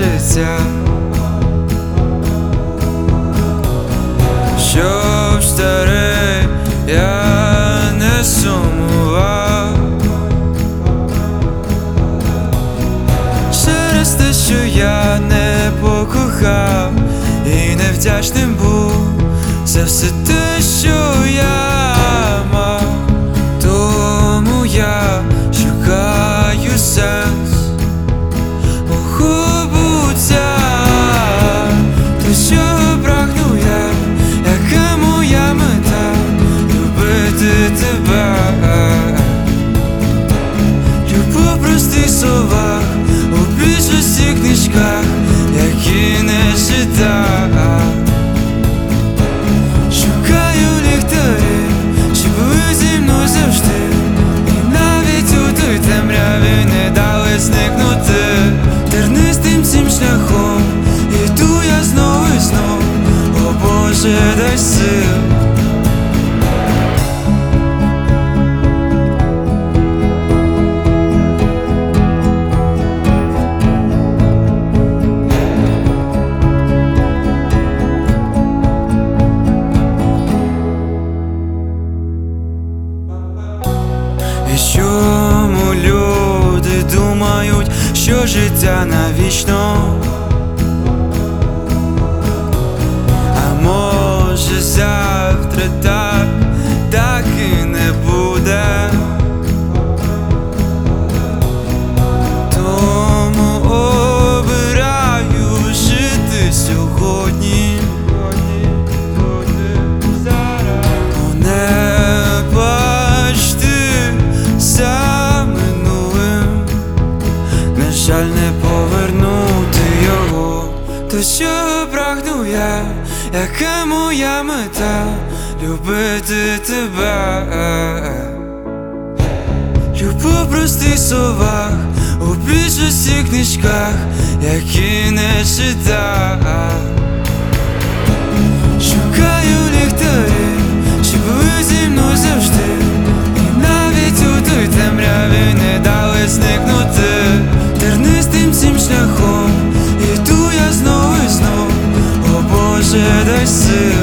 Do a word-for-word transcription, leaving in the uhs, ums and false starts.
життя, щоб старий я не сумував через те, що я не покохав і невдячним був за все те, що я мав. Тому я шукаю сенс мого буття, до чого прагну я, яка моя мета — любити тебе. Любов в простих словах, у більшості книжках, які не читав. Шукаю ліхтарі, щоб були зі мною завжди, і навіть у той темряві не дали зникнути. Тернистим цим шляхом іду я знову і знов, о Боже, дай сил. І чому люди думають, що життя навічно? А може завтра так, так і не буде. Тому обираю жити сьогодні, не бачити за минулим, на жаль, не повернути його. До чого прагну я, яка моя мета — любити тебе. Любов в простих словах, у більшості книжках, які не читав. Шукаю ліхтарі, щоб були зі мною завжди, і навіть у той темряві не дали зникнути. Тернистим цим шляхом іду я знову і знов, о Боже, дай сил.